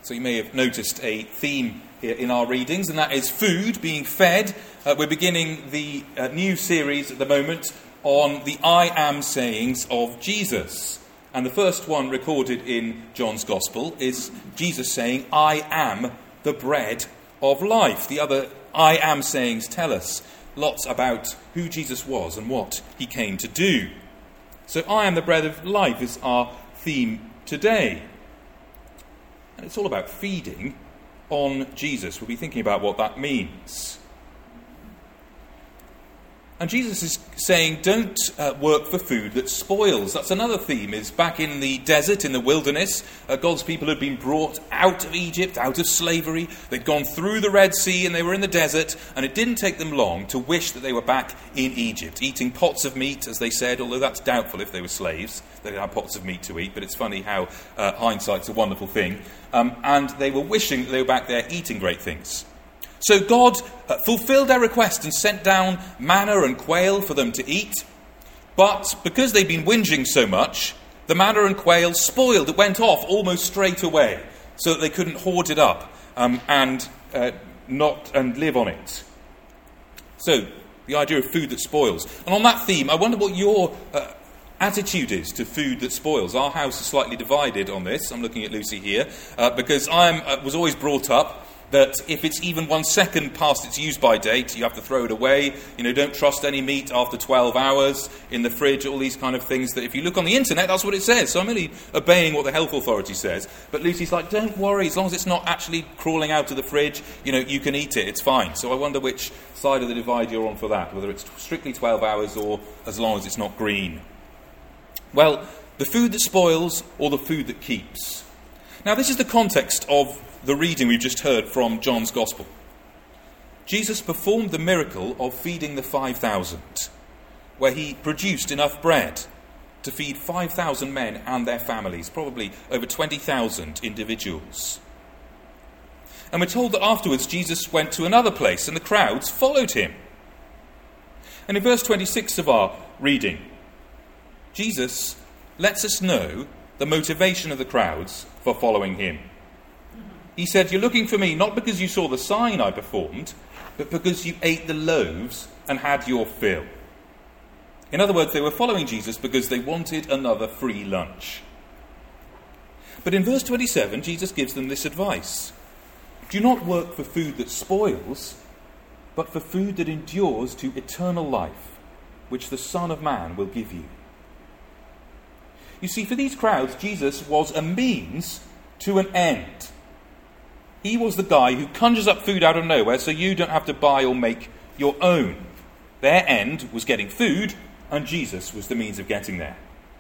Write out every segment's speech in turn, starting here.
So you may have noticed a theme here in our readings, and that is food, being fed. We're beginning the new series at the moment on the I am sayings of Jesus. And the first one recorded in John's Gospel is Jesus saying, I am the bread of life. The other I am sayings tell us lots about who Jesus was and what he came to do. So I am the bread of life is our theme today. And it's all about feeding on Jesus. We'll be thinking about what that means. And Jesus is saying, don't work for food that spoils. That's another theme, is back in the desert, in the wilderness, God's people had been brought out of Egypt, out of slavery. They'd gone through the Red Sea and they were in the desert, and it didn't take them long to wish that they were back in Egypt, eating pots of meat, as they said, although that's doubtful if they were slaves. They didn't have pots of meat to eat, but it's funny how hindsight's a wonderful thing. And they were wishing that they were back there eating great things. So God fulfilled their request and sent down manna and quail for them to eat. But because they'd been whinging so much, the manna and quail spoiled. It went off almost straight away, so that they couldn't hoard it up and live on it. So the idea of food that spoils. And on that theme, I wonder what your attitude is to food that spoils. Our house is slightly divided on this. I'm looking at Lucy here because I was always brought up that if it's even 1 second past its use-by date, you have to throw it away. You know, don't trust any meat after 12 hours in the fridge, all these kind of things that if you look on the internet, that's what it says. So I'm only obeying what the health authority says. But Lucy's like, don't worry, as long as it's not actually crawling out of the fridge, you know, you can eat it, it's fine. So I wonder which side of the divide you're on for that, whether it's strictly 12 hours or as long as it's not green. Well, the food that spoils or the food that keeps. Now, this is the context of the reading we've just heard from John's Gospel. Jesus performed the miracle of feeding the 5,000, where he produced enough bread to feed 5,000 men and their families, probably over 20,000 individuals. And we're told that afterwards Jesus went to another place and the crowds followed him. And in verse 26 of our reading, Jesus lets us know the motivation of the crowds for following him. He said, you're looking for me not because you saw the sign I performed, but because you ate the loaves and had your fill. In other words, they were following Jesus because they wanted another free lunch. But in verse 27, Jesus gives them this advice. Do not work for food that spoils, but for food that endures to eternal life, which the Son of Man will give you. You see, for these crowds, Jesus was a means to an end. He was the guy who conjures up food out of nowhere so you don't have to buy or make your own. Their end was getting food, and Jesus was the means of getting there.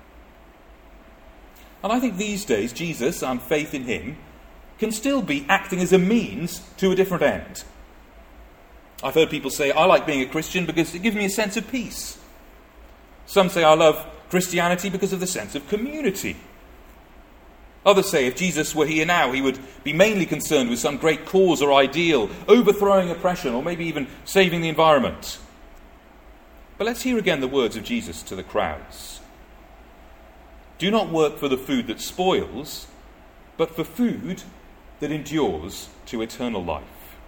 And I think these days, Jesus and faith in him can still be acting as a means to a different end. I've heard people say, I like being a Christian because it gives me a sense of peace. Some say, I love Christianity because of the sense of community. Others say if Jesus were here now, he would be mainly concerned with some great cause or ideal, overthrowing oppression, or maybe even saving the environment. But let's hear again the words of Jesus to the crowds. Do not work for the food that spoils, but for food that endures to eternal life.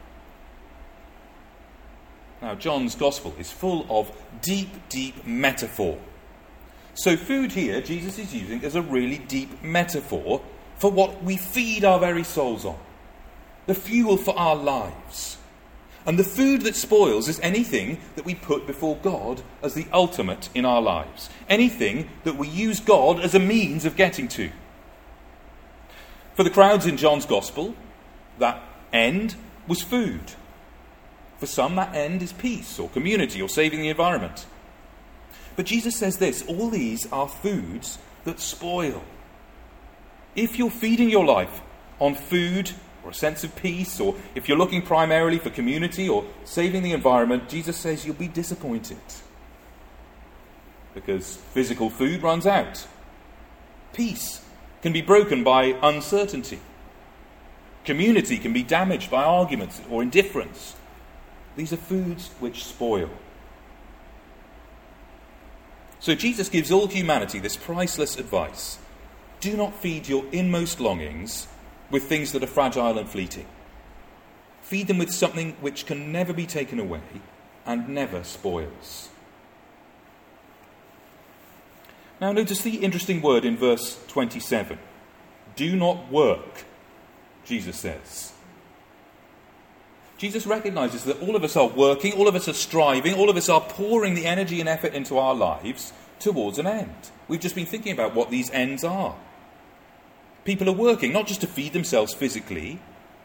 Now, John's Gospel is full of deep, deep metaphor. So food here, Jesus is using as a really deep metaphor for what we feed our very souls on. The fuel for our lives. And the food that spoils is anything that we put before God as the ultimate in our lives. Anything that we use God as a means of getting to. For the crowds in John's Gospel, that end was food. For some, that end is peace or community or saving the environment. But Jesus says this, all these are foods that spoil. If you're feeding your life on food or a sense of peace, or if you're looking primarily for community or saving the environment, Jesus says you'll be disappointed. Because physical food runs out. Peace can be broken by uncertainty. Community can be damaged by arguments or indifference. These are foods which spoil. So Jesus gives all humanity this priceless advice. Do not feed your inmost longings with things that are fragile and fleeting. Feed them with something which can never be taken away and never spoils. Now notice the interesting word in verse 27. Do not work, Jesus says. Jesus recognises that all of us are working, all of us are striving, all of us are pouring the energy and effort into our lives towards an end. We've just been thinking about what these ends are. People are working, not just to feed themselves physically,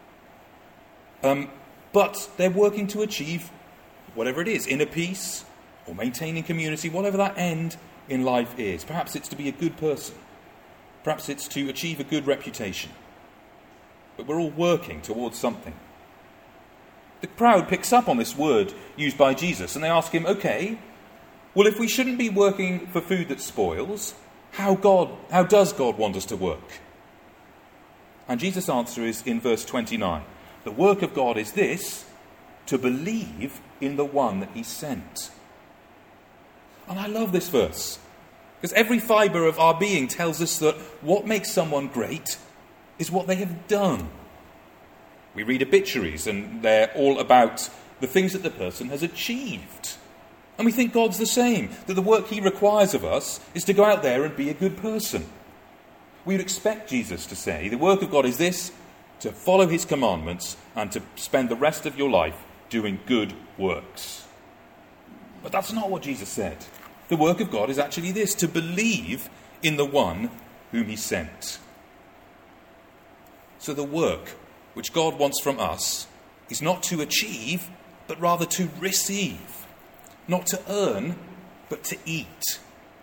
but they're working to achieve whatever it is, inner peace or maintaining community, whatever that end in life is. Perhaps it's to be a good person. Perhaps it's to achieve a good reputation. But we're all working towards something. The crowd picks up on this word used by Jesus and they ask him, okay, well, if we shouldn't be working for food that spoils, how does God want us to work? And Jesus' answer is in verse 29. The work of God is this, to believe in the one that he sent. And I love this verse, because every fibre of our being tells us that what makes someone great is what they have done. We read obituaries and they're all about the things that the person has achieved. And we think God's the same, that the work he requires of us is to go out there and be a good person. We would expect Jesus to say, the work of God is this, to follow his commandments and to spend the rest of your life doing good works. But that's not what Jesus said. The work of God is actually this, to believe in the one whom he sent. So the work which God wants from us is not to achieve, but rather to receive. Not to earn, but to eat.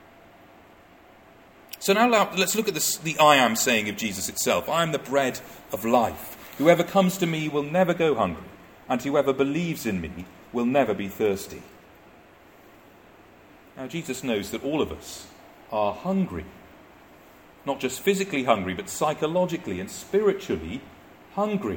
So now let's look at the I am saying of Jesus itself. I am the bread of life. Whoever comes to me will never go hungry, and whoever believes in me will never be thirsty. Now Jesus knows that all of us are hungry. Not just physically hungry, but psychologically and spiritually hungry.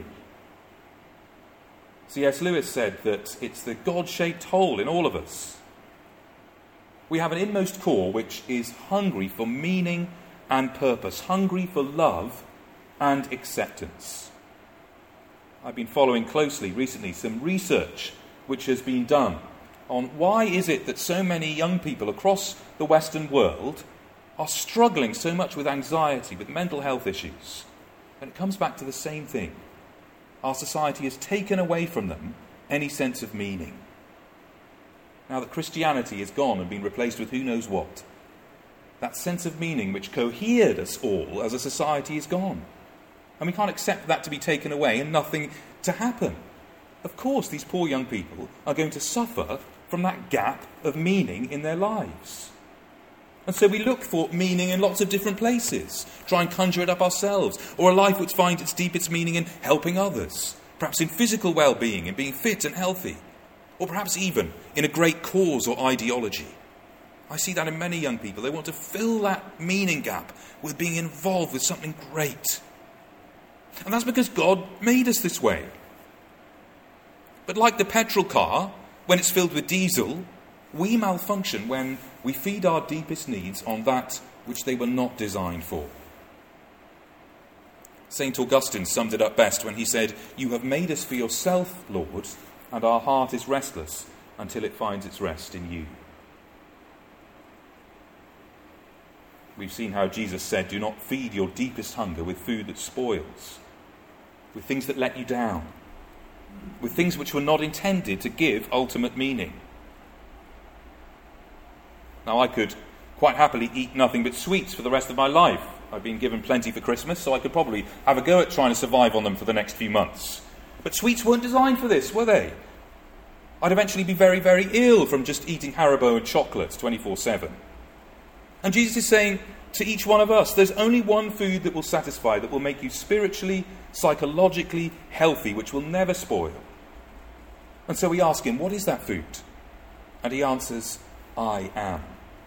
C.S. Lewis said that it's the God-shaped hole in all of us. We have an inmost core which is hungry for meaning and purpose, hungry for love and acceptance. I've been following closely recently some research which has been done on why is it that so many young people across the Western world are struggling so much with anxiety, with mental health issues. And it comes back to the same thing. Our society has taken away from them any sense of meaning. Now that Christianity is gone and been replaced with who knows what, that sense of meaning which cohered us all as a society is gone. And we can't accept that to be taken away and nothing to happen. Of course, these poor young people are going to suffer from that gap of meaning in their lives. And so we look for meaning in lots of different places, try and conjure it up ourselves, or a life which finds its deepest meaning in helping others, perhaps in physical well-being and being fit and healthy, or perhaps even in a great cause or ideology. I see that in many young people. They want to fill that meaning gap with being involved with something great. And that's because God made us this way. But like the petrol car, when it's filled with diesel, we malfunction when we feed our deepest needs on that which they were not designed for. St. Augustine summed it up best when he said, "You have made us for yourself, Lord, and our heart is restless until it finds its rest in you." We've seen how Jesus said, do not feed your deepest hunger with food that spoils, with things that let you down, with things which were not intended to give ultimate meaning. Now, I could quite happily eat nothing but sweets for the rest of my life. I've been given plenty for Christmas, so I could probably have a go at trying to survive on them for the next few months. But sweets weren't designed for this, were they? I'd eventually be very, very ill from just eating Haribo and chocolates 24/7. And Jesus is saying to each one of us, there's only one food that will satisfy, that will make you spiritually, psychologically healthy, which will never spoil. And so we ask him, what is that food? And he answers, I am.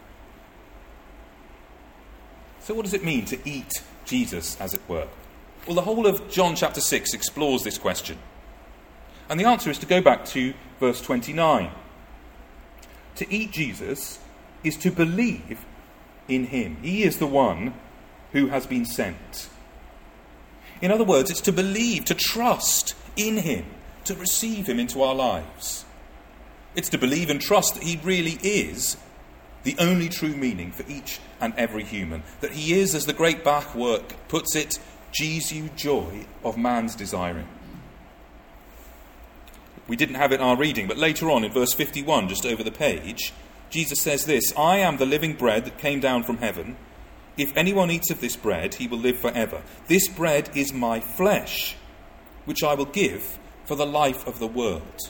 So what does it mean to eat Jesus, as it were? Well, the whole of John chapter 6 explores this question. And the answer is to go back to verse 29. To eat Jesus is to believe in him. He is the one who has been sent. In other words, it's to believe, to trust in him, to receive him into our lives. It's to believe and trust that he really is the only true meaning for each and every human. That he is, as the great Bach work puts it, Jesu joy of man's desiring. We didn't have it in our reading, but later on in verse 51, just over the page, Jesus says this, I am the living bread that came down from heaven. If anyone eats of this bread, he will live forever. This bread is my flesh, which I will give for the life of the world.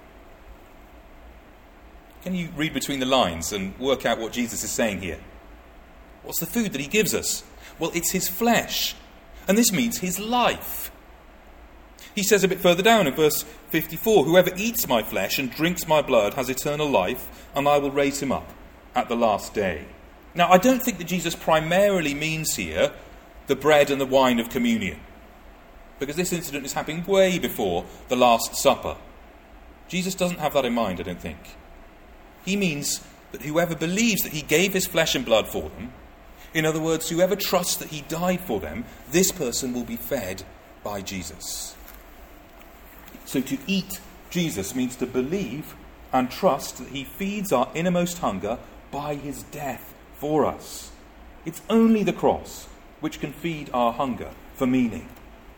Can you read between the lines and work out what Jesus is saying here? What's the food that he gives us? Well, it's his flesh, and this means his life. He says a bit further down in verse 54, whoever eats my flesh and drinks my blood has eternal life, and I will raise him up at the last day. Now, I don't think that Jesus primarily means here the bread and the wine of communion, because this incident is happening way before the Last Supper. Jesus doesn't have that in mind, I don't think. He means that whoever believes that he gave his flesh and blood for them, in other words, whoever trusts that he died for them, this person will be fed by Jesus. So to eat Jesus means to believe and trust that he feeds our innermost hunger by his death for us. It's only the cross which can feed our hunger for meaning.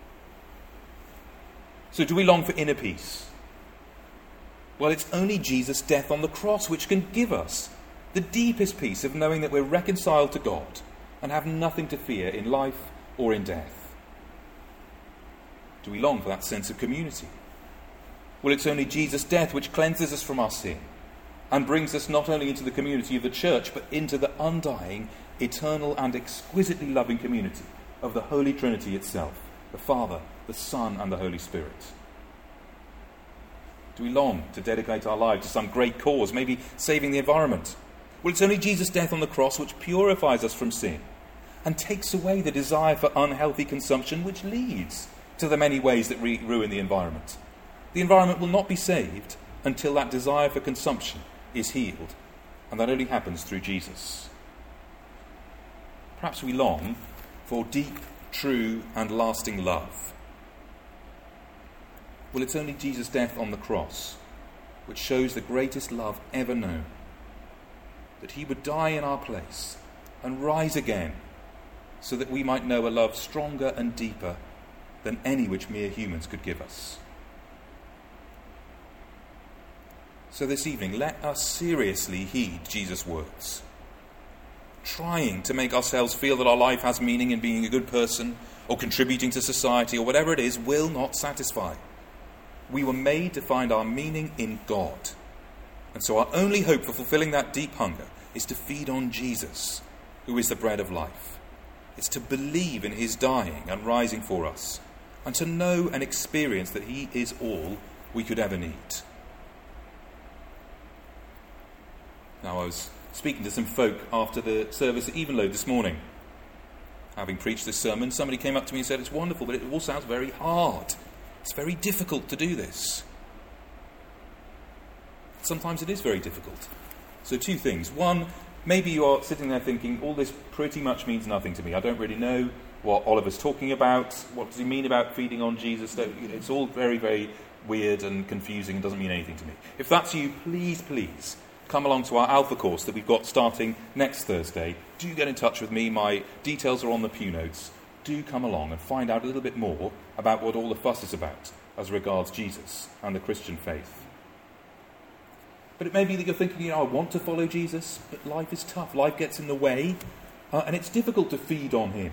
So do we long for inner peace? Well, it's only Jesus' death on the cross which can give us the deepest peace of knowing that we're reconciled to God and have nothing to fear in life or in death. Do we long for that sense of community? Well, it's only Jesus' death which cleanses us from our sin and brings us not only into the community of the church, but into the undying, eternal and exquisitely loving community of the Holy Trinity itself, the Father, the Son and the Holy Spirit. Do we long to dedicate our lives to some great cause, maybe saving the environment? Well, it's only Jesus' death on the cross which purifies us from sin and takes away the desire for unhealthy consumption which leads to the many ways that ruin the environment. The environment will not be saved until that desire for consumption is healed, and that only happens through Jesus. Perhaps we long for deep, true and lasting love. Well, it's only Jesus' death on the cross which shows the greatest love ever known. That he would die in our place and rise again so that we might know a love stronger and deeper than any which mere humans could give us. So this evening, let us seriously heed Jesus' words. Trying to make ourselves feel that our life has meaning in being a good person or contributing to society or whatever it is will not satisfy. We were made to find our meaning in God. And so our only hope for fulfilling that deep hunger is to feed on Jesus, who is the bread of life. It's to believe in his dying and rising for us, and to know and experience that he is all we could ever need. Now, I was speaking to some folk after the service at Evenload this morning. Having preached this sermon, somebody came up to me and said, it's wonderful, but it all sounds very hard. It's very difficult to do this. Sometimes it is very difficult. So two things. One, maybe you are sitting there thinking, all this pretty much means nothing to me. I don't really know what Oliver's talking about. What does he mean about feeding on Jesus? It's all very, very weird and confusing and doesn't mean anything to me. If that's you, please come along to our Alpha course that we've got starting next Thursday. Do get in touch with me. My details are on the pew notes. Do come along and find out a little bit more about what all the fuss is about as regards Jesus and the Christian faith. But it may be that you're thinking, I want to follow Jesus, but life is tough. Life gets in the way, and it's difficult to feed on him.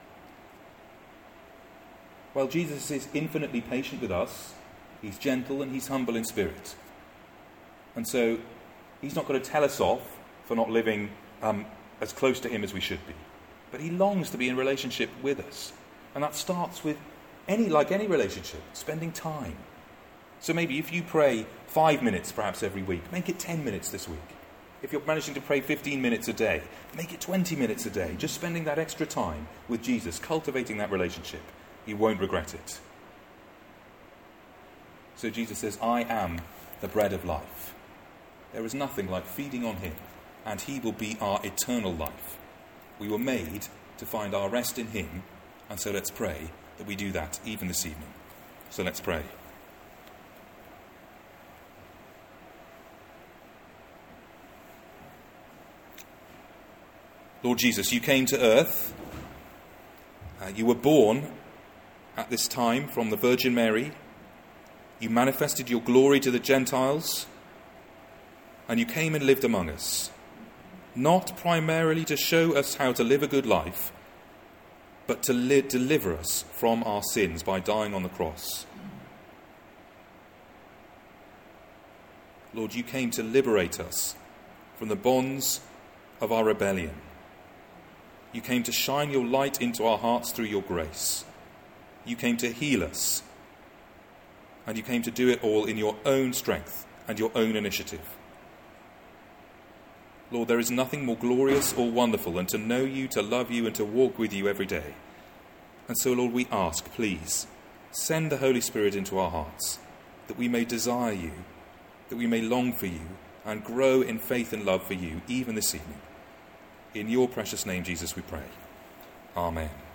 Well, Jesus is infinitely patient with us. He's gentle and he's humble in spirit. And so he's not going to tell us off for not living as close to him as we should be. But he longs to be in relationship with us. And that starts with any relationship, spending time. So maybe if you pray 5 minutes perhaps every week, make it 10 minutes this week. If you're managing to pray 15 minutes a day, make it 20 minutes a day. Just spending that extra time with Jesus, cultivating that relationship. You won't regret it. So Jesus says, I am the bread of life. There is nothing like feeding on him, and he will be our eternal life. We were made to find our rest in him, and so let's pray that we do that even this evening. So let's pray. Lord Jesus, you came to earth. You were born at this time from the Virgin Mary. You manifested your glory to the Gentiles. And you came and lived among us. Not primarily to show us how to live a good life, but to deliver us from our sins by dying on the cross. Lord, you came to liberate us from the bonds of our rebellion. You came to shine your light into our hearts through your grace. You came to heal us. And you came to do it all in your own strength and your own initiative. Lord, there is nothing more glorious or wonderful than to know you, to love you, and to walk with you every day. And so, Lord, we ask, please, send the Holy Spirit into our hearts, that we may desire you, that we may long for you, and grow in faith and love for you, even this evening. In your precious name, Jesus, we pray. Amen.